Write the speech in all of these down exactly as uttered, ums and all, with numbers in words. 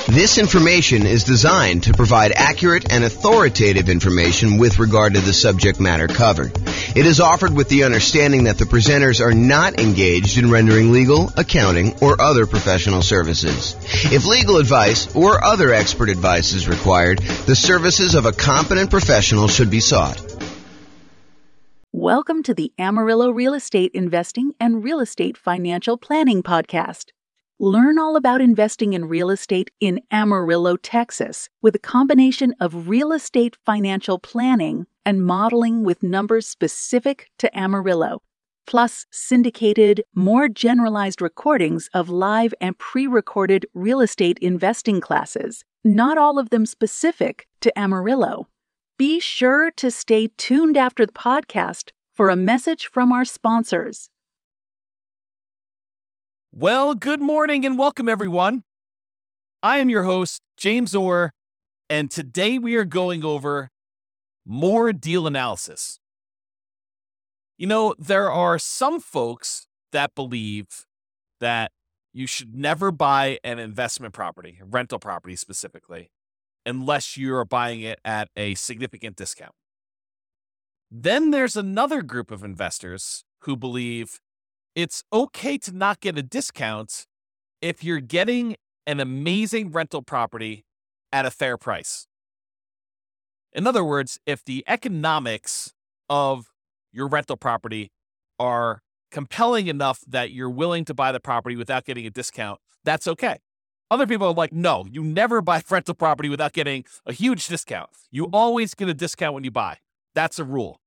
This information is designed to provide accurate and authoritative information with regard to the subject matter covered. It is offered with the understanding that the presenters are not engaged in rendering legal, accounting, or other professional services. If legal advice or other expert advice is required, the services of a competent professional should be sought. Welcome to the Amarillo Real Estate Investing and Real Estate Financial Planning Podcast. Learn all about investing in real estate in Amarillo, Texas, with a combination of real estate financial planning and modeling with numbers specific to Amarillo, plus syndicated, more generalized recordings of live and pre-recorded real estate investing classes, not all of them specific to Amarillo. Be sure to stay tuned after the podcast for a message from our sponsors. Well, good morning and welcome, everyone. I am your host, James Orr, and today we are going over more deal analysis. You know, there are some folks that believe that you should never buy an investment property, a rental property specifically, unless you are buying it at a significant discount. Then there's another group of investors who believe it's okay to not get a discount if you're getting an amazing rental property at a fair price. In other words, if the economics of your rental property are compelling enough that you're willing to buy the property without getting a discount, that's okay. Other people are like, no, you never buy rental property without getting a huge discount. You always get a discount when you buy. That's a rule.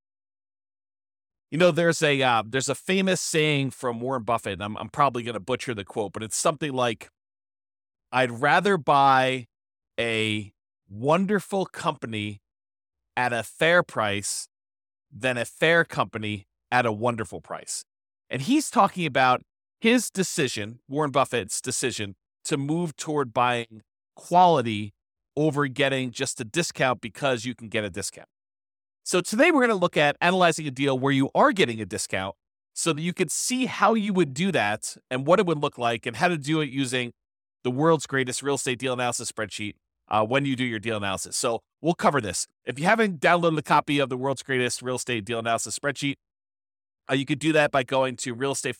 You know, there's a uh, there's a famous saying from Warren Buffett, and I'm, I'm probably going to butcher the quote, but it's something like, I'd rather buy a wonderful company at a fair price than a fair company at a wonderful price. And he's talking about his decision, Warren Buffett's decision, to move toward buying quality over getting just a discount because you can get a discount. So today we're going to look at analyzing a deal where you are getting a discount so that you can see how you would do that and what it would look like and how to do it using the world's greatest real estate deal analysis spreadsheet uh, when you do your deal analysis. So we'll cover this. If you haven't downloaded a copy of the world's greatest real estate deal analysis spreadsheet, uh, you could do that by going to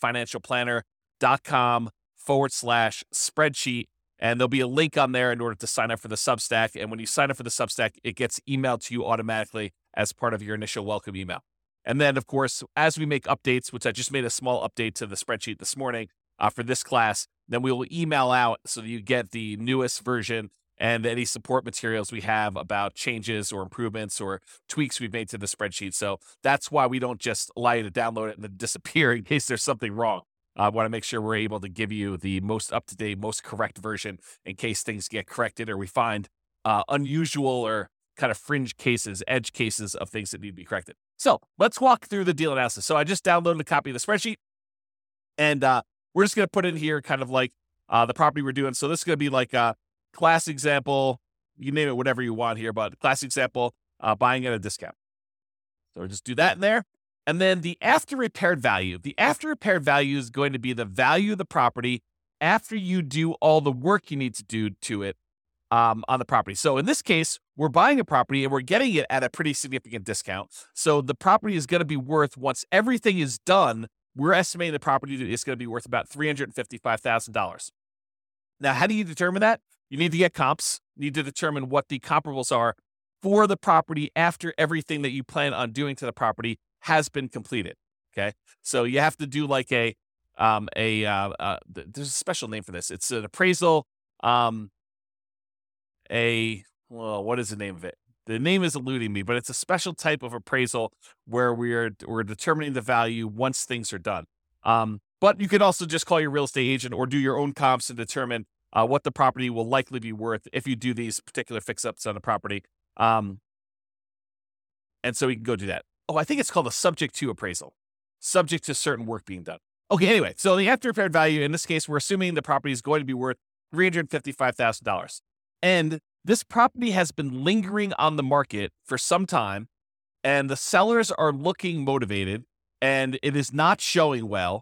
realestatefinancialplanner.com forward slash spreadsheet. And there'll be a link on there in order to sign up for the Substack. And when you sign up for the Substack, it gets emailed to you automatically as part of your initial welcome email. And then, of course, as we make updates, which I just made a small update to the spreadsheet this morning uh, for this class, then we will email out so that you get the newest version and any support materials we have about changes or improvements or tweaks we've made to the spreadsheet. So that's why we don't just allow you to download it and then disappear in case there's something wrong. I want to make sure we're able to give you the most up-to-date, most correct version in case things get corrected or we find uh, unusual or kind of fringe cases, edge cases of things that need to be corrected. So let's walk through the deal analysis. So I just downloaded a copy of the spreadsheet, and uh, we're just going to put in here kind of like uh, the property we're doing. So this is going to be like a class example. You name it whatever you want here, but class example, uh, buying at a discount. So we'll just do that in there. And then the after repaired value. The after repaired value is going to be the value of the property after you do all the work you need to do to it um, on the property. So in this case, we're buying a property and we're getting it at a pretty significant discount. So the property is going to be worth, once everything is done, we're estimating the property is going to be worth about three hundred fifty-five thousand dollars. Now, how do you determine that? You need to get comps. You need to determine what the comparables are for the property after everything that you plan on doing to the property has been completed. Okay. So you have to do like a, um, a, uh, uh, there's a special name for this. It's an appraisal, um, a, well, what is the name of it? The name is eluding me, but it's a special type of appraisal where we're, we're determining the value once things are done. Um, but you can also just call your real estate agent or do your own comps and determine uh, what the property will likely be worth if you do these particular fix-ups on the property. Um, and so we can go do that. Oh, I think it's called a subject to appraisal, subject to certain work being done. Okay, anyway, so the after repaired value, in this case, we're assuming the property is going to be worth three hundred fifty-five thousand dollars. And this property has been lingering on the market for some time, and the sellers are looking motivated, and it is not showing well.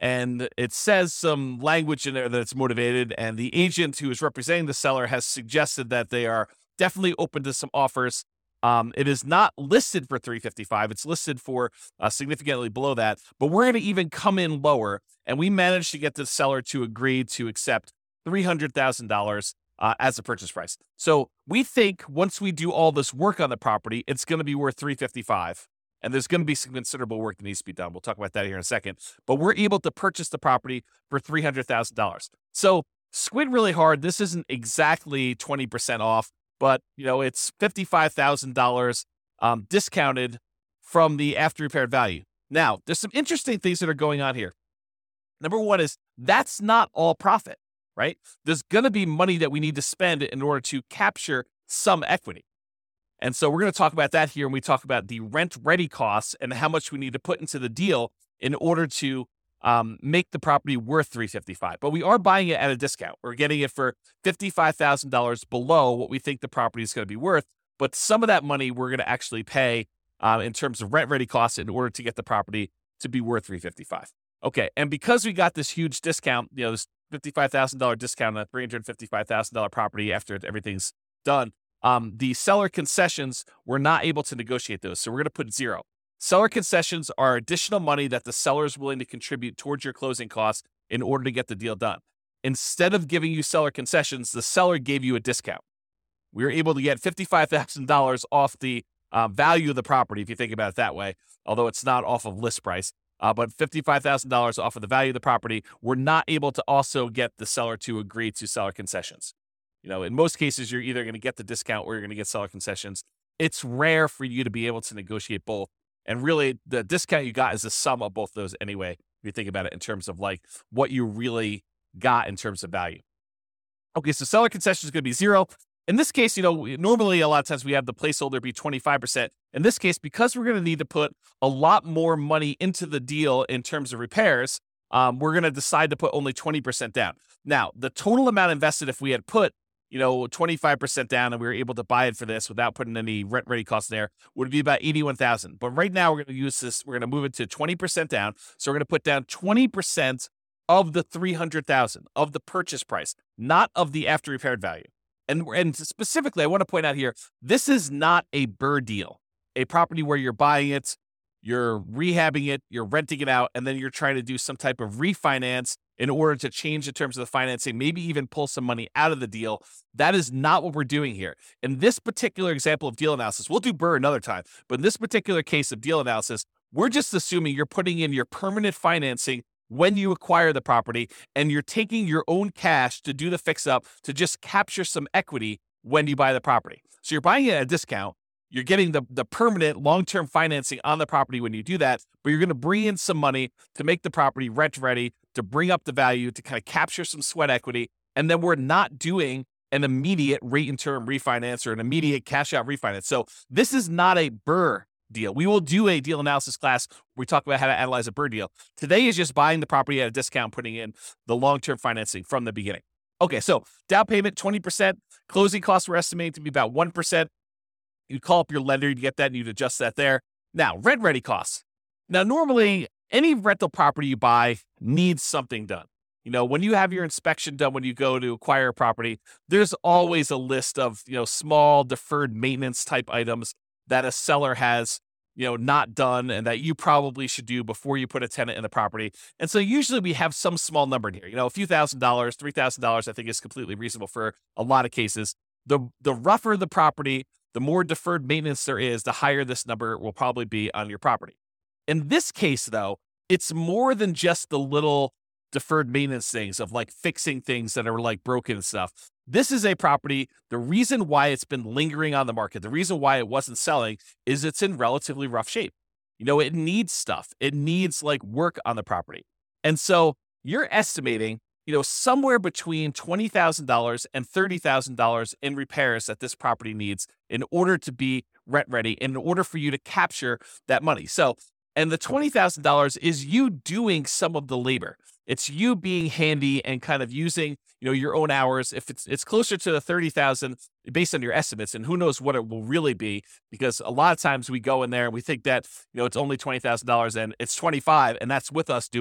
and it says some language in there that it's motivated, and the agent who is representing the seller has suggested that they are definitely open to some offers. Um, it is not listed for three fifty-five. It's listed for uh, significantly below that, but we're going to even come in lower, and we managed to get the seller to agree to accept three hundred thousand dollars uh, as a purchase price. So we think once we do all this work on the property, it's going to be worth three fifty-five, and there's going to be some considerable work that needs to be done. We'll talk about that here in a second, but we're able to purchase the property for three hundred thousand dollars. So squint really hard. This isn't exactly twenty percent off, but you know, it's fifty-five thousand dollars um, discounted from the after repaired value. Now, there's some interesting things that are going on here. Number one is that's not all profit, right? There's going to be money that we need to spend in order to capture some equity. And so we're going to talk about that here when we talk about the rent ready costs and how much we need to put into the deal in order to um, make the property worth three fifty-five. But we are buying it at a discount. We're getting it for fifty-five thousand dollars below what we think the property is going to be worth. But some of that money we're going to actually pay uh, in terms of rent ready costs in order to get the property to be worth three fifty-five. Okay, and because we got this huge discount, you know, this fifty-five thousand dollars discount on a three hundred fifty-five thousand dollars property after everything's done, um, the seller concessions, we're not able to negotiate those. So we're going to put zero. Seller concessions are additional money that the seller is willing to contribute towards your closing costs in order to get the deal done. Instead of giving you seller concessions, the seller gave you a discount. We were able to get fifty-five thousand dollars off the uh, value of the property, if you think about it that way, although it's not off of list price. Uh, but fifty-five thousand dollars off of the value of the property, we're not able to also get the seller to agree to seller concessions. You know, in most cases, you're either going to get the discount or you're going to get seller concessions. It's rare for you to be able to negotiate both. And really, the discount you got is the sum of both those anyway, if you think about it in terms of like what you really got in terms of value. Okay, so seller concession is going to be zero. In this case, you know, normally a lot of times we have the placeholder be twenty-five percent. In this case, because we're going to need to put a lot more money into the deal in terms of repairs, um, we're going to decide to put only twenty percent down. Now, the total amount invested, if we had put, you know, twenty-five percent down and we were able to buy it for this without putting any rent ready costs there, would be about eighty-one thousand. But right now we're going to use this, we're going to move it to twenty percent down. So we're going to put down twenty percent of the three hundred thousand of the purchase price, not of the after repaired value. And, and specifically, I want to point out here, this is not a B R R R R deal, a property where you're buying it, you're rehabbing it, you're renting it out, and then you're trying to do some type of refinance in order to change the terms of the financing, maybe even pull some money out of the deal. That is not what we're doing here. In this particular example of deal analysis, we'll do B R R R R another time, but in this particular case of deal analysis, we're just assuming you're putting in your permanent financing when you acquire the property, and you're taking your own cash to do the fix up to just capture some equity when you buy the property. So you're buying it at a discount. You're getting the, the permanent long-term financing on the property when you do that, but you're going to bring in some money to make the property rent ready, to bring up the value, to kind of capture some sweat equity. And then we're not doing an immediate rate and term refinance or an immediate cash out refinance. So this is not a B R R R R deal. We will do a deal analysis class where we talk about how to analyze a B R R R R deal. Today is just buying the property at a discount, putting in the long-term financing from the beginning. Okay, so down payment, twenty percent. Closing costs we're estimating to be about one percent. You'd call up your lender, you'd get that, and you'd adjust that there. Now, rent ready costs. Now, normally, any rental property you buy needs something done. You know, when you have your inspection done, when you go to acquire a property, there's always a list of, you know, small deferred maintenance type items that a seller has, you know, not done and that you probably should do before you put a tenant in the property. And so usually we have some small number in here, you know, a few thousand dollars, three thousand dollars, I think is completely reasonable for a lot of cases. The, the rougher the property, the more deferred maintenance there is, the higher this number will probably be on your property. In this case, though, it's more than just the little deferred maintenance things of like fixing things that are like broken and stuff. This is a property. The reason why it's been lingering on the market, the reason why it wasn't selling is it's in relatively rough shape. You know, it needs stuff. It needs like work on the property. And so you're estimating, you know, somewhere between twenty thousand dollars and thirty thousand dollars in repairs that this property needs in order to be rent ready, in order for you to capture that money. So, and the twenty thousand dollars is you doing some of the labor. It's you being handy and kind of using, you know, your own hours. If it's it's closer to the thirty thousand based on your estimates, and who knows what it will really be, because a lot of times we go in there and we think that, you know, it's only twenty thousand dollars and it's twenty-five, and that's with us doing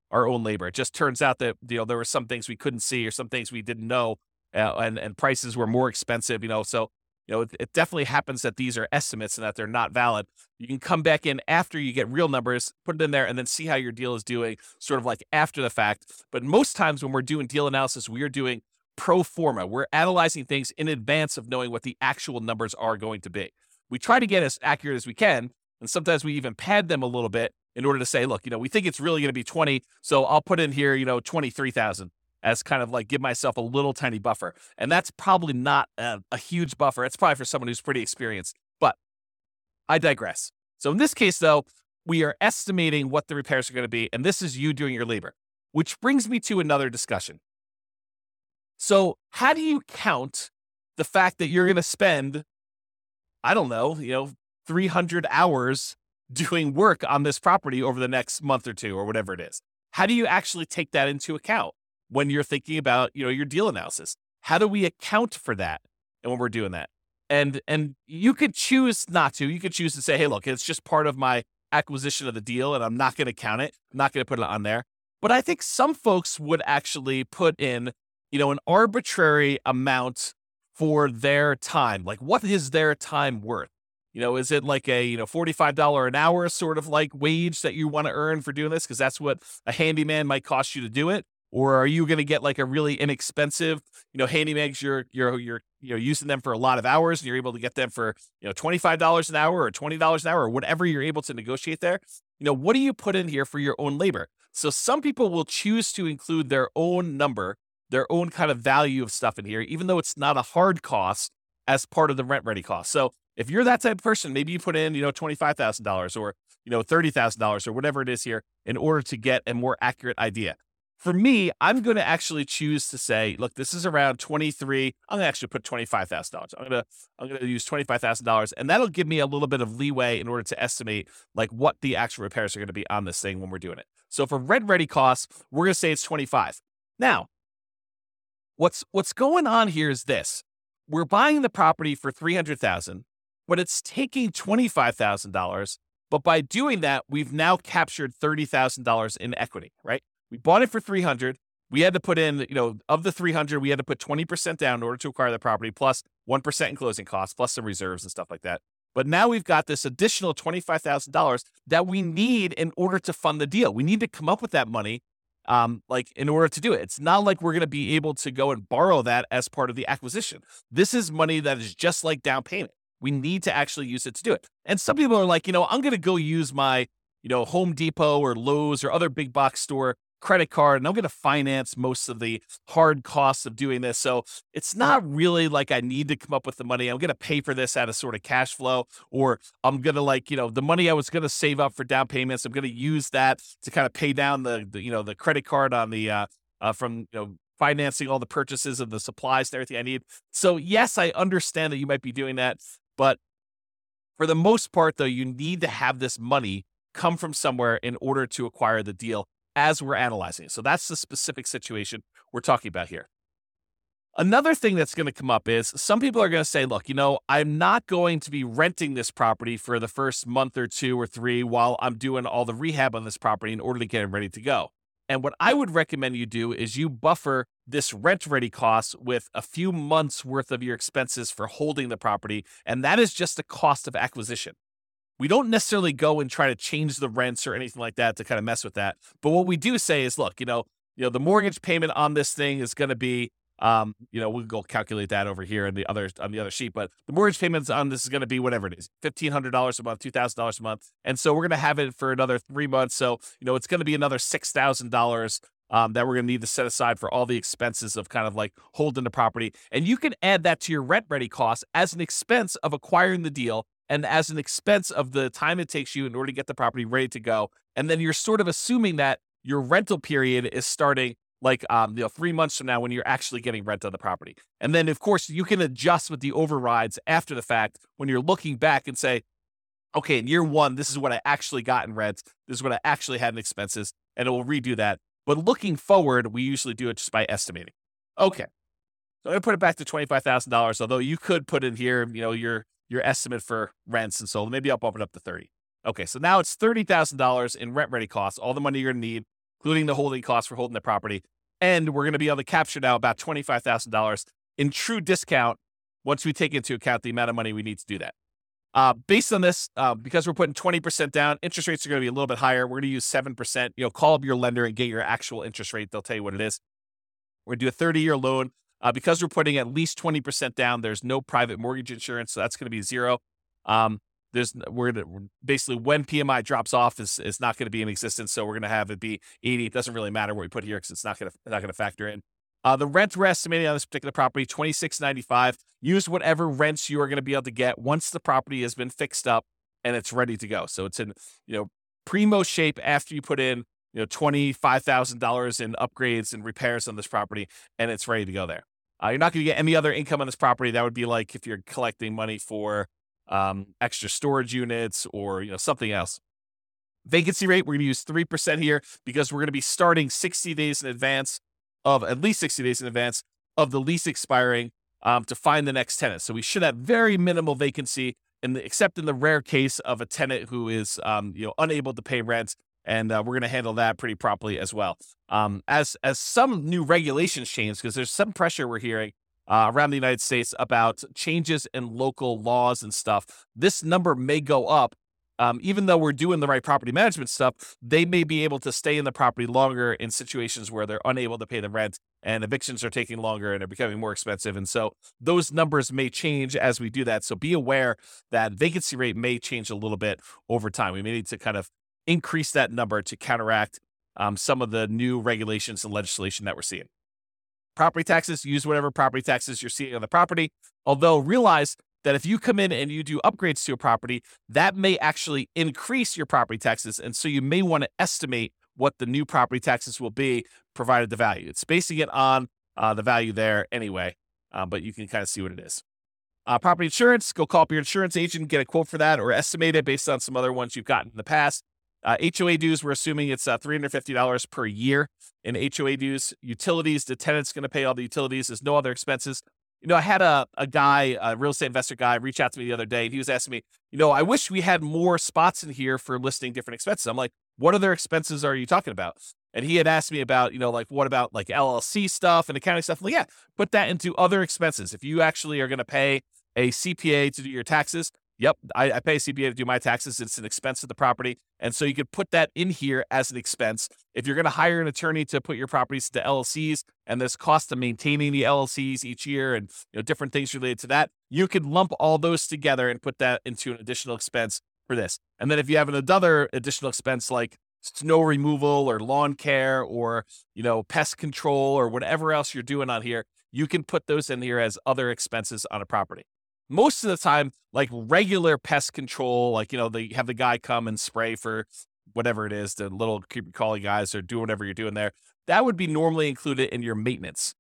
our own labor. It just turns out that, you know, there were some things we couldn't see or some things we didn't know, uh, and, and prices were more expensive, you know, so, you know, it, it definitely happens that these are estimates and that they're not valid. You can come back in after you get real numbers, put it in there, and then see how your deal is doing sort of like after the fact. But most times when we're doing deal analysis, we are doing pro forma. We're analyzing things in advance of knowing what the actual numbers are going to be. We try to get as accurate as we can, and sometimes we even pad them a little bit in order to say, look, you know, we think it's really going to be twenty, so I'll put in here, you know, twenty-three thousand as kind of like give myself a little tiny buffer. And that's probably not a, a huge buffer. It's probably for someone who's pretty experienced, but I digress. So in this case, though, we are estimating what the repairs are going to be, and this is you doing your labor, which brings me to another discussion. So how do you count the fact that you're going to spend, I don't know, you know, three hundred hours doing work on this property over the next month or two or whatever it is? How do you actually take that into account when you're thinking about, you know, your deal analysis? How do we account for that? And when we're doing that, and, and you could choose not to, you could choose to say, hey, look, it's just part of my acquisition of the deal and I'm not going to count it. I'm not going to put it on there. But I think some folks would actually put in, you know, an arbitrary amount for their time. Like, what is their time worth? You know, is it like a, you know, forty-five dollars an hour sort of like wage that you want to earn for doing this? Because that's what a handyman might cost you to do it. Or are you going to get like a really inexpensive, you know, handymans, you're, you're, you're, you know, using them for a lot of hours and you're able to get them for, you know, twenty-five dollars an hour or twenty dollars an hour or whatever you're able to negotiate there. You know, what do you put in here for your own labor? So some people will choose to include their own number, their own kind of value of stuff in here, even though it's not a hard cost as part of the rent ready cost. So if you're that type of person, maybe you put in, you know, twenty-five thousand dollars or, you know, thirty thousand dollars or whatever it is here in order to get a more accurate idea. For me, I'm going to actually choose to say, look, this is around twenty-three. I'm going to actually put twenty-five thousand dollars. I'm going to, I'm going to use twenty-five thousand dollars, and that'll give me a little bit of leeway in order to estimate like what the actual repairs are going to be on this thing when we're doing it. So for rent ready costs, we're going to say it's twenty-five. Now, what's, what's going on here is this. We're buying the property for three hundred thousand dollars, but it's taking twenty-five thousand dollars. But by doing that, we've now captured thirty thousand dollars in equity, right? We bought it for three hundred. We had to put in, you know, of the three hundred, we had to put twenty percent down in order to acquire the property, plus one percent in closing costs, plus some reserves and stuff like that. But now we've got this additional twenty-five thousand dollars that we need in order to fund the deal. We need to come up with that money, um, like in order to do it. It's not like we're going to be able to go and borrow that as part of the acquisition. This is money that is just like down payment. We need to actually use it to do it. And some people are like, you know, I'm going to go use my, you know, Home Depot or Lowe's or other big box store credit card, and I'm going to finance most of the hard costs of doing this. So it's not really like I need to come up with the money. I'm going to pay for this out of sort of cash flow, or I'm going to like, you know, the money I was going to save up for down payments, I'm going to use that to kind of pay down the, the you know, the credit card on the, uh, uh, from, you know, financing all the purchases of the supplies and everything I need. So yes, I understand that you might be doing that, but for the most part though, you need to have this money come from somewhere in order to acquire the deal as we're analyzing it. So that's the specific situation we're talking about here. Another thing that's going to come up is some people are going to say, look, you know, I'm not going to be renting this property for the first month or two or three while I'm doing all the rehab on this property in order to get it ready to go. And what I would recommend you do is you buffer this rent ready cost with a few months worth of your expenses for holding the property. And that is just the cost of acquisition. We don't necessarily go and try to change the rents or anything like that to kind of mess with that. But what we do say is, look, you know, you know, the mortgage payment on this thing is going to be, um, you know, we'll go calculate that over here in the other on the other sheet. But the mortgage payments on this is going to be whatever it is, fifteen hundred dollars a month, two thousand dollars a month, and so we're going to have it for another three months. So you know, it's going to be another six thousand dollars. Um, that we're going to need to set aside for all the expenses of kind of like holding the property. And you can add that to your rent ready costs as an expense of acquiring the deal and as an expense of the time it takes you in order to get the property ready to go. And then you're sort of assuming that your rental period is starting like um, you know, three months from now when you're actually getting rent on the property. And then, of course, you can adjust with the overrides after the fact when you're looking back and say, okay, in year one, this is what I actually got in rent. This is what I actually had in expenses, and it will redo that. But looking forward, we usually do it just by estimating. Okay, so I'm going to put it back to twenty-five thousand dollars, although you could put in here, you know, your your estimate for rents and so maybe I'll bump it up to thirty. Okay, so now it's thirty thousand dollars in rent ready costs, all the money you're going to need including the holding costs for holding the property. And we're going to be able to capture now about twenty-five thousand dollars in true discount once we take into account the amount of money we need to do that. Uh, based on this, uh, because we're putting twenty percent down, interest rates are going to be a little bit higher. We're going to use seven percent. You know, call up your lender and get your actual interest rate. They'll tell you what it is. We're going to do a thirty-year loan. Uh, because we're putting at least twenty percent down, there's no private mortgage insurance, so that's going to be zero. Um, there's we're gonna, basically when P M I drops off is is not going to be in existence, so we're going to have it be eighty. It doesn't really matter what we put here because it's not going to not going to factor in. Uh, the rent we're estimating on this particular property, twenty-six ninety-five. Use whatever rents you are going to be able to get once the property has been fixed up and it's ready to go. So it's in you know primo shape after you put in you know twenty-five thousand dollars in upgrades and repairs on this property, and it's ready to go there. Uh, you're not going to get any other income on this property. That would be like if you're collecting money for um, extra storage units or you know something else. Vacancy rate, we're going to use three percent here because we're going to be starting sixty days in advance of at least sixty days in advance of the lease expiring um, to find the next tenant. So we should have very minimal vacancy, in the, except in the rare case of a tenant who is um, you know unable to pay rent, and uh, we're going to handle that pretty properly as well. Um, as as some new regulations change, because there's some pressure we're hearing uh, around the United States about changes in local laws and stuff, this number may go up. Um, even though we're doing the right property management stuff, they may be able to stay in the property longer in situations where they're unable to pay the rent and evictions are taking longer and are becoming more expensive. And so those numbers may change as we do that. So be aware that vacancy rate may change a little bit over time. We may need to kind of increase that number to counteract um, some of the new regulations and legislation that we're seeing. Property taxes, use whatever property taxes you're seeing on the property, although realize that if you come in and you do upgrades to a property, that may actually increase your property taxes. And so you may want to estimate what the new property taxes will be, provided the value. It's basing it on uh, the value there anyway, uh, but you can kind of see what it is. Uh, property insurance, go call up your insurance agent, get a quote for that, or estimate it based on some other ones you've gotten in the past. Uh, H O A dues, we're assuming it's uh, three hundred fifty dollars per year in H O A dues. Utilities, the tenant's going to pay all the utilities. There's no other expenses. You know, I had a, a guy, a real estate investor guy, reach out to me the other day, and he was asking me, you know, I wish we had more spots in here for listing different expenses. I'm like, what other expenses are you talking about? And he had asked me about, you know, like, what about like L L C stuff and accounting stuff? I'm like, yeah, put that into other expenses. If you actually are going to pay a C P A to do your taxes, yep, I, I pay a C P A to do my taxes. It's an expense of the property. And so you could put that in here as an expense. If you're going to hire an attorney to put your properties to L L Cs and there's cost of maintaining the L L Cs each year and you know different things related to that, you could lump all those together and put that into an additional expense for this. And then if you have another additional expense like snow removal or lawn care or, you know, pest control or whatever else you're doing on here, you can put those in here as other expenses on a property. Most of the time, like regular pest control, like, you know, they have the guy come and spray for whatever it is, the little creepy crawly guys or do whatever you're doing there. That would be normally included in your maintenance.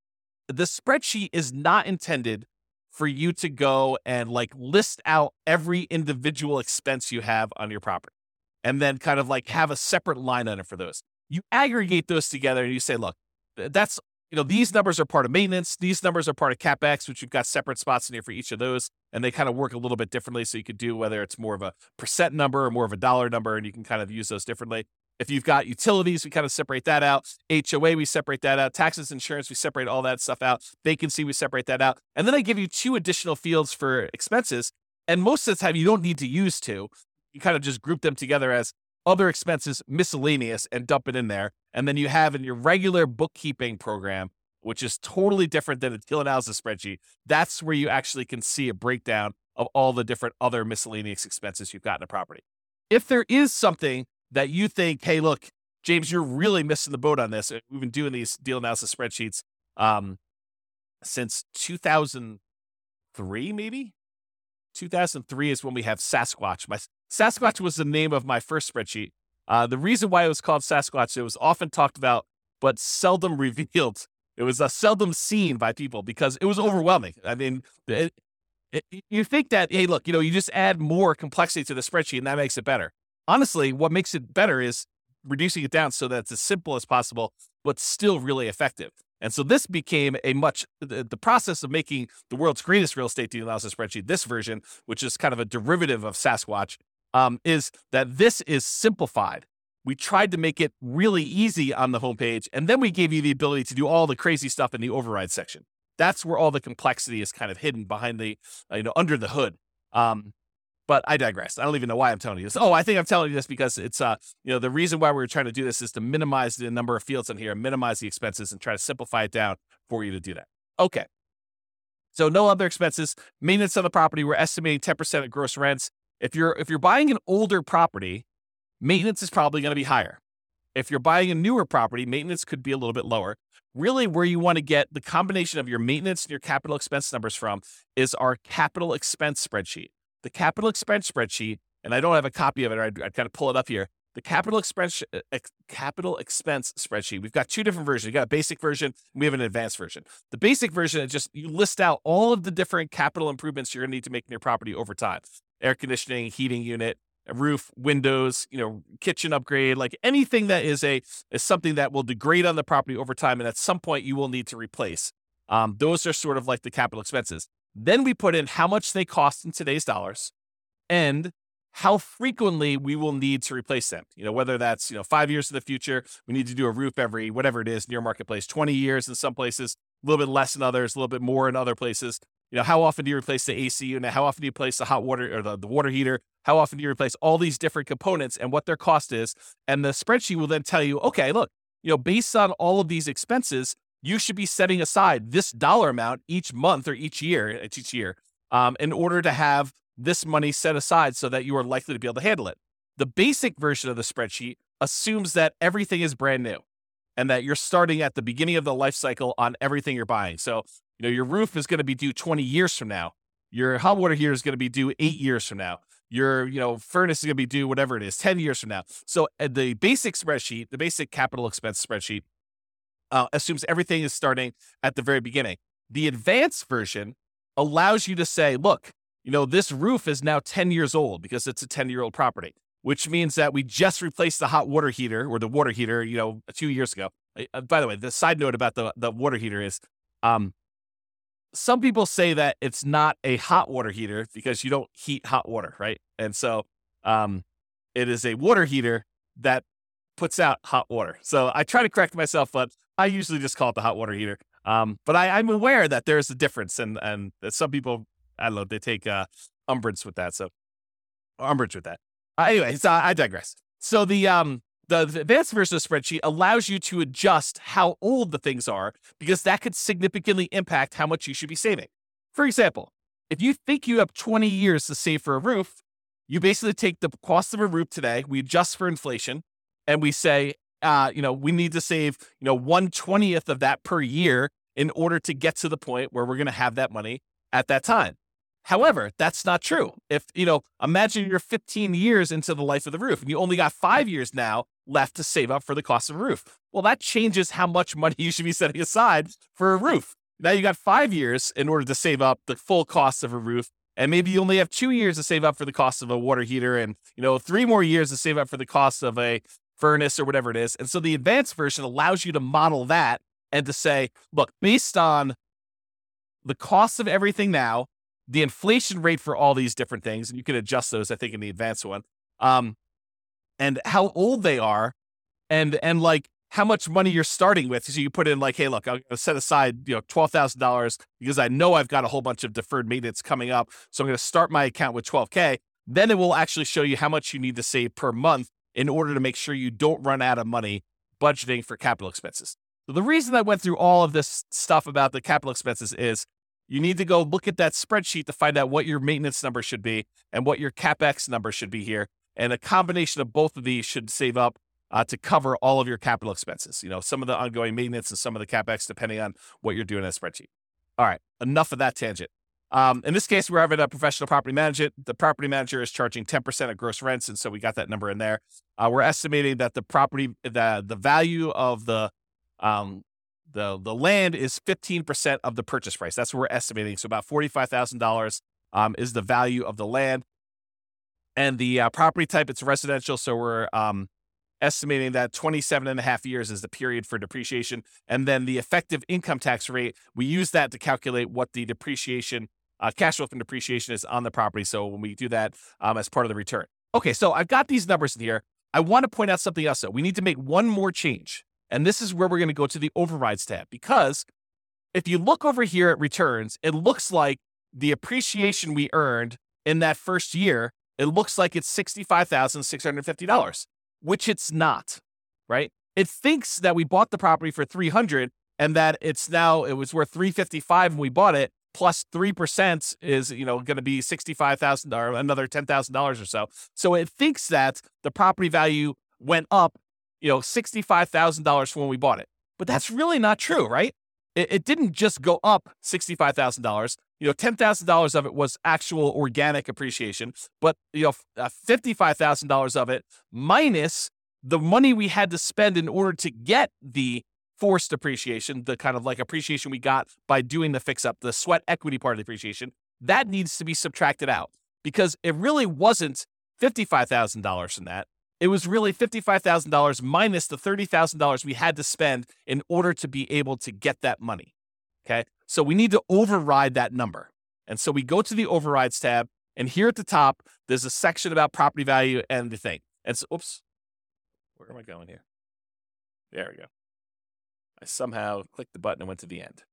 The spreadsheet is not intended for you to go and like list out every individual expense you have on your property and then kind of like have a separate line item for those. You aggregate those together and you say, look, that's You know, these numbers are part of maintenance. These numbers are part of CapEx, which you've got separate spots in here for each of those. And they kind of work a little bit differently. So you could do whether it's more of a percent number or more of a dollar number, and you can kind of use those differently. If you've got utilities, we kind of separate that out. H O A, we separate that out. Taxes, insurance, we separate all that stuff out. Vacancy, we separate that out. And then I give you two additional fields for expenses. And most of the time, you don't need to use two. You kind of just group them together as other expenses, miscellaneous, and dump it in there. And then you have in your regular bookkeeping program, which is totally different than a deal analysis spreadsheet. That's where you actually can see a breakdown of all the different other miscellaneous expenses you've got in a property. If there is something that you think, hey, look, James, you're really missing the boat on this. We've been doing these deal analysis spreadsheets um, since two thousand three, maybe? two thousand three is when we have Sasquatch. My Sasquatch was the name of my first spreadsheet. Uh, the reason why it was called Sasquatch, it was often talked about, but seldom revealed. It was uh, seldom seen by people because it was overwhelming. I mean, it, it, you think that, hey, look, you know, you just add more complexity to the spreadsheet and that makes it better. Honestly, what makes it better is reducing it down so that it's as simple as possible, but still really effective. And so this became a much, the, the process of making the world's greatest real estate deal analysis spreadsheet, this version, which is kind of a derivative of Sasquatch, um, is that this is simplified, we tried to make it really easy on the homepage, and then we gave you the ability to do all the crazy stuff in the override section. That's where all the complexity is kind of hidden behind the, uh, you know, under the hood. Um, but I digress. I don't even know why I'm telling you this. Oh, I think I'm telling you this because it's, uh, you know, the reason why we were trying to do this is to minimize the number of fields in here, minimize the expenses, and try to simplify it down for you to do that. Okay. So no other expenses. Maintenance on the property, we're estimating ten percent of gross rents. If you're if you're buying an older property, maintenance is probably going to be higher. If you're buying a newer property, maintenance could be a little bit lower. Really, where you want to get the combination of your maintenance and your capital expense numbers from is our capital expense spreadsheet. The capital expense spreadsheet, and I don't have a copy of it, or I'd, I'd kind of pull it up here. The capital expense ex, capital expense spreadsheet. We've got two different versions. You got a basic version, and we have an advanced version. The basic version is just you list out all of the different capital improvements you're going to need to make in your property over time: air conditioning, heating unit, a roof, windows, you know, kitchen upgrade, like anything that is a is something that will degrade on the property over time, and at some point you will need to replace. Um, those are sort of like the capital expenses. Then we put in how much they cost in today's dollars, and how frequently we will need to replace them. You know, whether that's, you know, five years in the future, we need to do a roof every, whatever it is, near marketplace, twenty years in some places, a little bit less in others, a little bit more in other places. You know, how often do you replace the A C unit? How often do you replace the hot water or the, the water heater? How often do you replace all these different components and what their cost is? And the spreadsheet will then tell you, okay, look, you know, based on all of these expenses, you should be setting aside this dollar amount each month or each year, it's each year, um, in order to have this money set aside so that you are likely to be able to handle it. The basic version of the spreadsheet assumes that everything is brand new and that you're starting at the beginning of the life cycle on everything you're buying. So, you know, your roof is going to be due twenty years from now. Your hot water heater is going to be due eight years from now. Your, you know, furnace is going to be due whatever it is, ten years from now. So uh, the basic spreadsheet, the basic capital expense spreadsheet, uh, assumes everything is starting at the very beginning. The advanced version allows you to say, look, you know, this roof is now ten years old because it's a ten-year-old property, which means that we just replaced the hot water heater or the water heater, you know, two years ago. Uh, by the way, the side note about the, the water heater is um, some people say that it's not a hot water heater because you don't heat hot water, right? And so um, it is a water heater that puts out hot water. So I try to correct myself, but I usually just call it the hot water heater. Um, but I, I'm aware that there's a difference, and and that some people, I don't know, they take uh, umbrage with that. So umbrage with that. Uh, anyway, so I digress. So the um the, the advanced version of the spreadsheet allows you to adjust how old the things are because that could significantly impact how much you should be saving. For example, if you think you have twenty years to save for a roof, you basically take the cost of a roof today, we adjust for inflation, and we say, uh, you know, we need to save, you know, one twentieth of that per year in order to get to the point where we're going to have that money at that time. However, that's not true. If, you know, imagine you're fifteen years into the life of the roof and you only got five years now left to save up for the cost of a roof. Well, that changes how much money you should be setting aside for a roof. Now you got five years in order to save up the full cost of a roof. And maybe you only have two years to save up for the cost of a water heater and, you know, three more years to save up for the cost of a furnace or whatever it is. And so the advanced version allows you to model that and to say, look, based on the cost of everything now, the inflation rate for all these different things, and you can adjust those, I think, in the advanced one, um, and how old they are, and and like how much money you're starting with. So you put in like, hey, look, I'm going to set aside, you know, twelve thousand dollars because I know I've got a whole bunch of deferred maintenance coming up. So I'm going to start my account with twelve K. Then it will actually show you how much you need to save per month in order to make sure you don't run out of money budgeting for capital expenses. So the reason I went through all of this stuff about the capital expenses is you need to go look at that spreadsheet to find out what your maintenance number should be and what your CapEx number should be here. And a combination of both of these should save up uh, to cover all of your capital expenses. You know, some of the ongoing maintenance and some of the CapEx, depending on what you're doing in a spreadsheet. All right, enough of that tangent. Um, in this case, we're having a professional property manager. The property manager is charging ten percent of gross rents, and so we got that number in there. Uh, we're estimating that the property, the the value of the um, the the land is fifteen percent of the purchase price. That's what we're estimating. So about forty-five thousand dollars um, is the value of the land, and the uh, property type, it's residential. So we're um, estimating that twenty-seven and a half years is the period for depreciation, and then the effective income tax rate, we use that to calculate what the depreciation. Uh, cash flow from depreciation is on the property. So when we do that um, as part of the return. Okay, so I've got these numbers in here. I want to point out something else, though. We need to make one more change. And this is where we're going to go to the overrides tab, because if you look over here at returns, it looks like the appreciation we earned in that first year, it looks like it's sixty-five thousand six hundred fifty dollars, which it's not, right? It thinks that we bought the property for three hundred dollars and that it's now, it was worth three hundred fifty-five dollars when we bought it, plus three percent is, you know, going to be sixty-five thousand dollars or another ten thousand dollars or so. So it thinks that the property value went up, you know, sixty-five thousand dollars from when we bought it. But that's really not true, right? It, it didn't just go up sixty-five thousand dollars. You know, ten thousand dollars of it was actual organic appreciation, but, you know, uh, fifty-five thousand dollars of it minus the money we had to spend in order to get the forced appreciation, the kind of like appreciation we got by doing the fix up, the sweat equity part of the appreciation, that needs to be subtracted out, because it really wasn't fifty-five thousand dollars from that. It was really fifty-five thousand dollars minus the thirty thousand dollars we had to spend in order to be able to get that money. Okay. So we need to override that number. And so we go to the overrides tab, and here at the top, there's a section about property value and the thing. And so, oops, where am I going here? There we go. I somehow clicked the button and went to the end.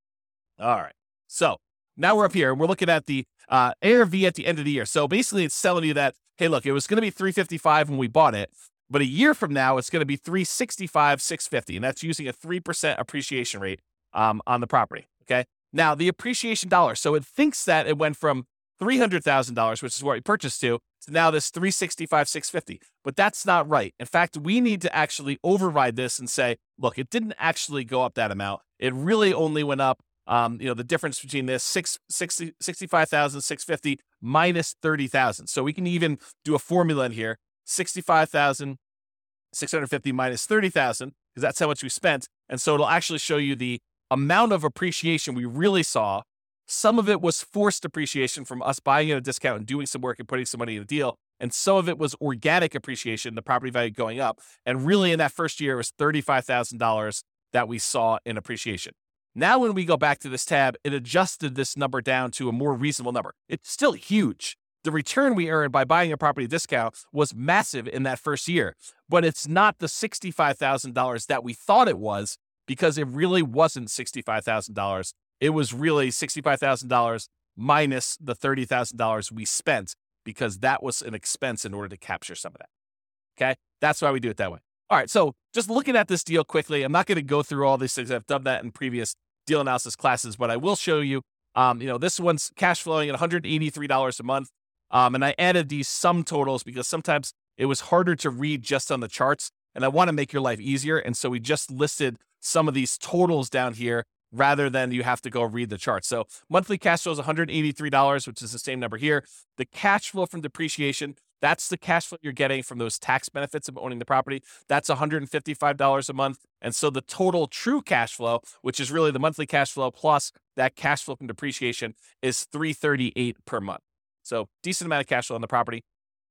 All right. So now we're up here and we're looking at the uh, A R V at the end of the year. So basically it's telling you that, hey, look, it was going to be three hundred fifty-five when we bought it, but a year from now, it's going to be three hundred sixty-five, six hundred fifty. And that's using a three percent appreciation rate um, on the property. Okay. Now the appreciation dollars. So it thinks that it went from three hundred thousand dollars, which is what we purchased to, to now this three hundred sixty-five, six hundred fifty. But that's not right. In fact, we need to actually override this and say, look, it didn't actually go up that amount. It really only went up, um, you know, the difference between this six, sixty, sixty-five thousand, six hundred fifty minus thirty thousand. So we can even do a formula in here, sixty-five thousand, six hundred fifty minus thirty thousand, because that's how much we spent. And so it'll actually show you the amount of appreciation we really saw. Some of it was forced appreciation from us buying at a discount and doing some work and putting some money in the deal. And some of it was organic appreciation, the property value going up. And really in that first year, it was thirty-five thousand dollars that we saw in appreciation. Now, when we go back to this tab, it adjusted this number down to a more reasonable number. It's still huge. The return we earned by buying a property discount was massive in that first year, but it's not the sixty-five thousand dollars that we thought it was, because it really wasn't sixty-five thousand dollars. It was really sixty-five thousand dollars minus the thirty thousand dollars we spent, because that was an expense in order to capture some of that. Okay. That's why we do it that way. All right. So just looking at this deal quickly, I'm not going to go through all these things. I've done that in previous deal analysis classes, but I will show you, um, you know, this one's cash flowing at one hundred eighty-three dollars a month. Um, and I added these sum totals because sometimes it was harder to read just on the charts, and I want to make your life easier. And so we just listed some of these totals down here rather than you have to go read the chart. So monthly cash flow is one hundred eighty-three dollars, which is the same number here. The cash flow from depreciation, that's the cash flow you're getting from those tax benefits of owning the property. That's one hundred fifty-five dollars a month. And so the total true cash flow, which is really the monthly cash flow plus that cash flow from depreciation, is three hundred thirty-eight dollars per month. So decent amount of cash flow on the property.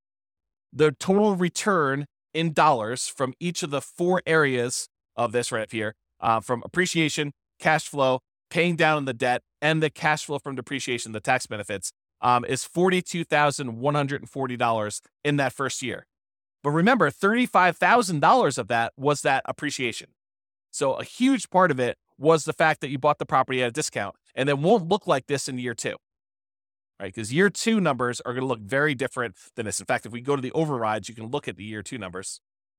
The total return in dollars from each of the four areas of this right here, uh, from appreciation, cash flow, paying down on the debt, and the cash flow from depreciation, the tax benefits, um, is forty-two thousand one hundred forty dollars in that first year. But remember, thirty-five thousand dollars of that was that appreciation. So a huge part of it was the fact that you bought the property at a discount, and it won't look like this in year two, right? Because year two numbers are going to look very different than this. In fact, if we go to the overrides, you can look at the year two numbers.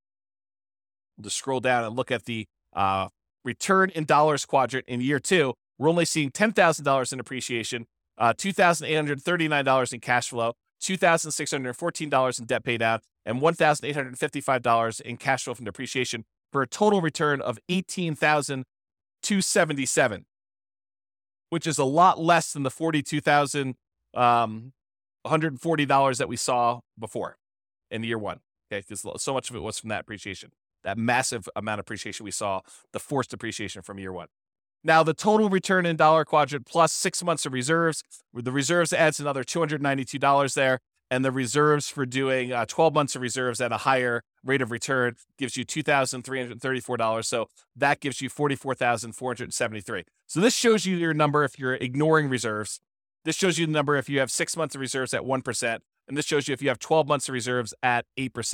We'll just scroll down and look at the uh, return in dollars quadrant in year two. We're only seeing ten thousand dollars in appreciation, uh, two thousand eight hundred thirty-nine dollars in cash flow, two thousand six hundred fourteen dollars in debt paid out, and one thousand eight hundred fifty-five dollars in cash flow from depreciation, for a total return of eighteen thousand two hundred seventy-seven dollars, which is a lot less than the forty-two thousand one hundred forty dollars that we saw before in year one. Okay, because so much of it was from that appreciation, that massive amount of appreciation we saw, the forced appreciation from year one. Now, the total return in dollar quadrant plus six months of reserves, the reserves adds another two hundred ninety-two dollars there, and the reserves for doing uh, twelve months of reserves at a higher rate of return gives you two thousand three hundred thirty-four dollars. So that gives you forty-four thousand four hundred seventy-three dollars. So this shows you your number if you're ignoring reserves. This shows you the number if you have six months of reserves at one percent. And this shows you if you have twelve months of reserves at eight percent.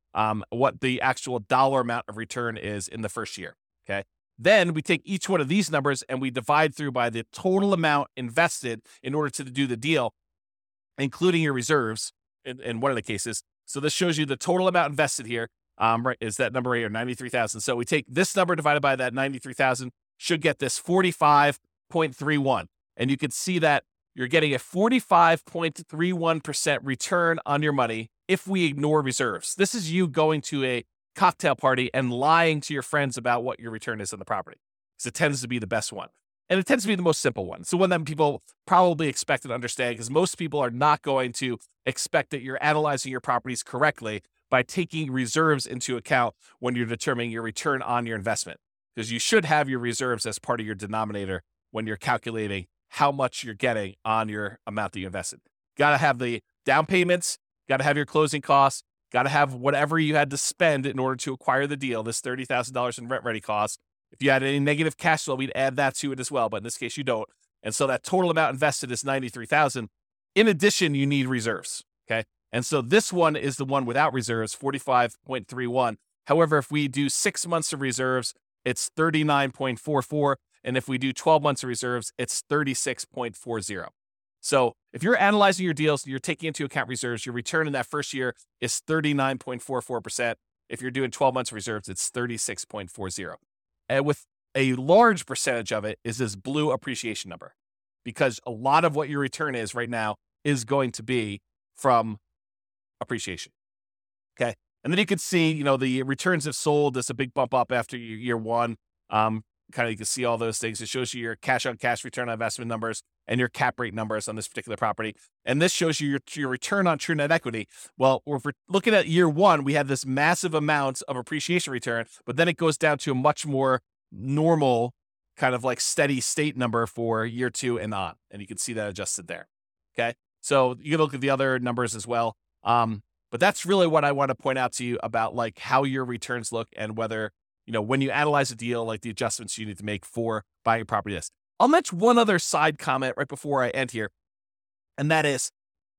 um, what the actual dollar amount of return is in the first year. Okay. Then we take each one of these numbers and we divide through by the total amount invested in order to do the deal, including your reserves in, in one of the cases. So this shows you the total amount invested here. Um, right, is that number right here, ninety-three thousand. So we take this number divided by that ninety-three thousand, should get this forty-five point three one. And you can see that you're getting a forty-five point three one percent return on your money if we ignore reserves. This is you going to a cocktail party and lying to your friends about what your return is on the property, because it tends to be the best one. And it tends to be the most simple one. It's the one that people probably expect and understand, because most people are not going to expect that you're analyzing your properties correctly by taking reserves into account when you're determining your return on your investment, because you should have your reserves as part of your denominator when you're calculating how much you're getting on your amount that you invested. Got to have the down payments, got to have your closing costs, got to have whatever you had to spend in order to acquire the deal, this thirty thousand dollars in rent-ready costs. If you had any negative cash flow, we'd add that to it as well, but in this case, you don't. And so that total amount invested is ninety-three thousand dollars. In addition, you need reserves, okay? And so this one is the one without reserves, forty-five point three one. However, if we do six months of reserves, it's thirty-nine point four four. And if we do twelve months of reserves, it's thirty-six point four zero. So if you're analyzing your deals, you're taking into account reserves, your return in that first year is thirty-nine point four four percent. If you're doing twelve months of reserves, it's thirty-six point four zero. And with a large percentage of it is this blue appreciation number, because a lot of what your return is right now is going to be from appreciation. Okay. And then you can see, you know, the returns have sold. There's a big bump up after year one. Um, kind of, you can see all those things. It shows you your cash on cash return on investment numbers and your cap rate numbers on this particular property. And this shows you your, your return on true net equity. Well, if we're looking at year one, we had this massive amount of appreciation return, but then it goes down to a much more normal kind of like steady state number for year two and on. And you can see that adjusted there. Okay. So you can look at the other numbers as well. Um, but that's really what I want to point out to you about like how your returns look and whether, you know, when you analyze a deal, like the adjustments you need to make for buying a property. This. I'll mention one other side comment right before I end here. And that is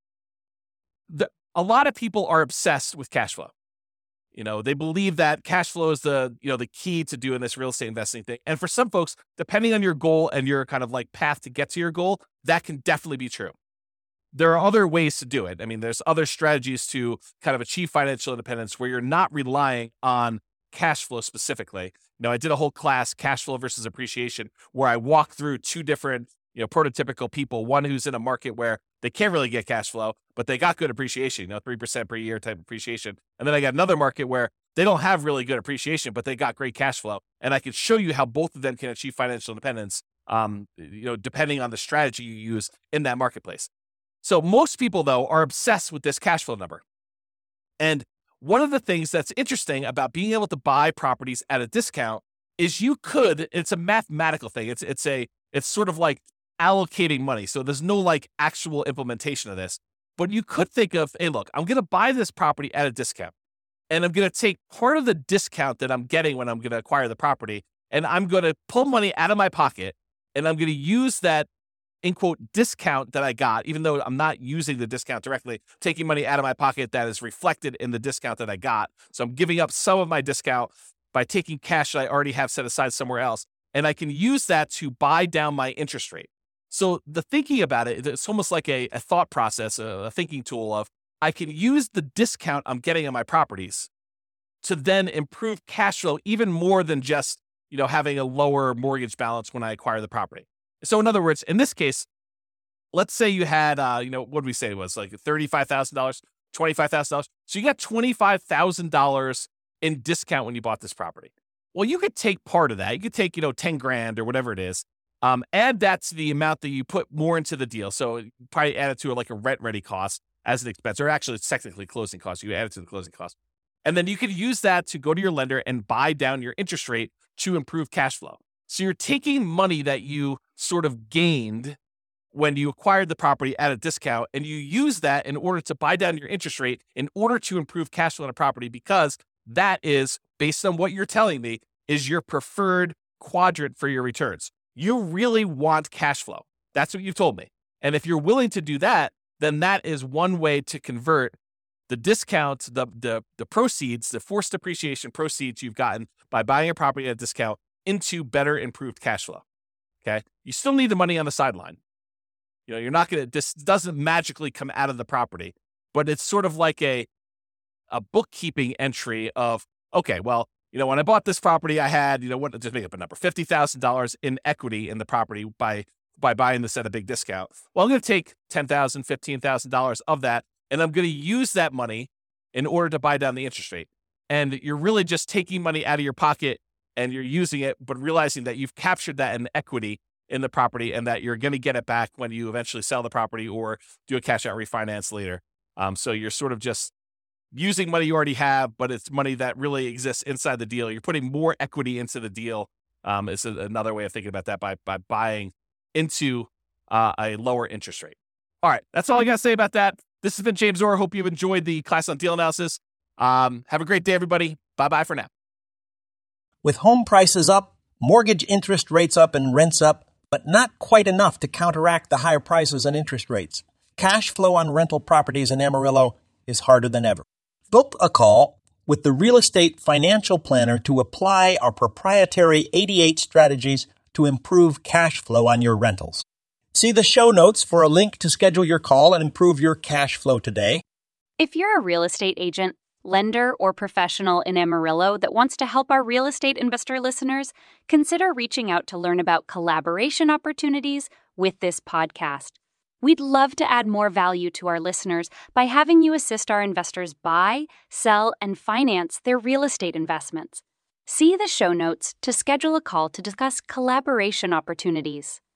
the, a lot of people are obsessed with cash flow. You know, they believe that cash flow is the, you know, the key to doing this real estate investing thing. And for some folks, depending on your goal and your kind of like path to get to your goal, that can definitely be true. There are other ways to do it. I mean, there's other strategies to kind of achieve financial independence where you're not relying on cash flow specifically. You know, I did a whole class, cash flow versus appreciation, where I walked through two different, you know, prototypical people. One who's in a market where they can't really get cash flow, but they got good appreciation, you know, three percent per year type appreciation. And then I got another market where they don't have really good appreciation, but they got great cash flow. And I can show you how both of them can achieve financial independence, um, you know, depending on the strategy you use in that marketplace. So most people, though, are obsessed with this cash flow number. And one of the things that's interesting about being able to buy properties at a discount is you could, it's a mathematical thing. It's, it's a, it's sort of like allocating money. So there's no like actual implementation of this, but you could think of, hey, look, I'm going to buy this property at a discount and I'm going to take part of the discount that I'm getting when I'm going to acquire the property. And I'm going to pull money out of my pocket and I'm going to use that in quote discount that I got, even though I'm not using the discount directly, taking money out of my pocket that is reflected in the discount that I got. So I'm giving up some of my discount by taking cash that I already have set aside somewhere else. And I can use that to buy down my interest rate. So the thinking about it, it's almost like a, a thought process, a, a thinking tool of I can use the discount I'm getting on my properties to then improve cash flow even more than just, you know, having a lower mortgage balance when I acquire the property. So in other words, in this case, let's say you had, uh, you know, what did we say it was like thirty-five thousand dollars, twenty-five thousand dollars. So you got twenty-five thousand dollars in discount when you bought this property. Well, you could take part of that. You could take, you know, ten grand or whatever it is. Um, add that to the amount that you put more into the deal. So probably add it to like a rent ready cost as an expense, or actually it's technically closing cost. You add it to the closing cost. And then you could use that to go to your lender and buy down your interest rate to improve cash flow. So you're taking money that you sort of gained when you acquired the property at a discount, and you use that in order to buy down your interest rate in order to improve cash flow on a property, because that is, based on what you're telling me, is your preferred quadrant for your returns. You really want cash flow. That's what you've told me. And if you're willing to do that, then that is one way to convert the discount, the, the, the proceeds, the forced depreciation proceeds you've gotten by buying a property at a discount into better improved cash flow. Okay. You still need the money on the sideline. You know, you're not going to, this doesn't magically come out of the property, but it's sort of like a, a bookkeeping entry of, okay, well, you know, when I bought this property, I had, you know, what, just make up a number, fifty thousand dollars in equity in the property by, by buying this at a big discount. Well, I'm going to take ten thousand dollars, fifteen thousand dollars of that, and I'm going to use that money in order to buy down the interest rate. And you're really just taking money out of your pocket and you're using it, but realizing that you've captured that in equity in the property and that you're going to get it back when you eventually sell the property or do a cash out refinance later. Um, so you're sort of just using money you already have, but it's money that really exists inside the deal. You're putting more equity into the deal. Um, is another way of thinking about that by, by buying into uh, a lower interest rate. All right. That's all I got to say about that. This has been James Orr. Hope you've enjoyed the class on deal analysis. Um, have a great day, everybody. Bye-bye for now. With home prices up, mortgage interest rates up, and rents up, but not quite enough to counteract the higher prices and interest rates, cash flow on rental properties in Amarillo is harder than ever. Book a call with the Real Estate Financial Planner to apply our proprietary eighty-eight strategies to improve cash flow on your rentals. See the show notes for a link to schedule your call and improve your cash flow today. If you're a real estate agent, lender, or professional in Amarillo that wants to help our real estate investor listeners, consider reaching out to learn about collaboration opportunities with this podcast. We'd love to add more value to our listeners by having you assist our investors buy, sell, and finance their real estate investments. See the show notes to schedule a call to discuss collaboration opportunities.